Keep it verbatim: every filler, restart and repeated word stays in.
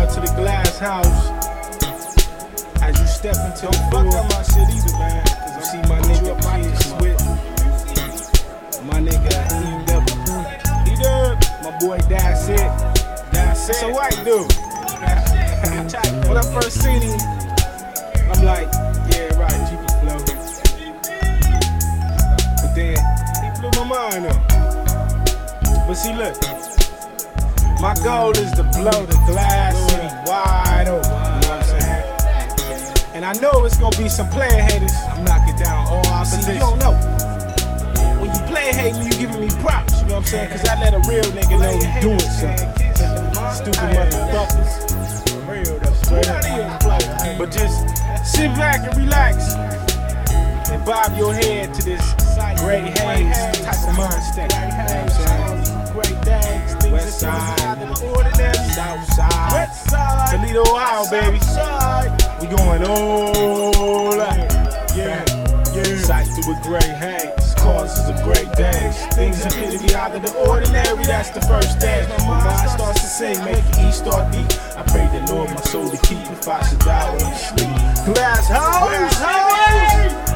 out to the Glass House. As you step into the fuck up my shit either, man. you see my nigga Kid Swift, my nigga E-Dub, E-Dub, my boy That's It. That's It's a it. white dude. When I first seen him, I'm like, yeah, right, G P Flow. But then he blew my mind up. But see, look, my goal is to blow the glass city wide open. You know what I'm saying? And I know it's gonna be some player haters. I'm knocking down all opposition. You don't know. When you play hate me, you giving me props. You know what I'm saying? Cause I let a real nigga know he doing something. Stupid motherfuckers. Real though, straight up. But just sit back and relax and bob your head to this great haze type of mind state. You know what I'm saying? Great days, things West that side, seem out of the ordinary. South side, West side, Toledo, Ohio, baby. South We going all out. yeah, yeah. Sight through a gray haze, causes of great days. Things appear to be out of the ordinary, that's the first day. My mind starts to sing, make it eat, start deep. I pray the Lord my soul to keep if I should die when I sleep. Glass house, Glass house.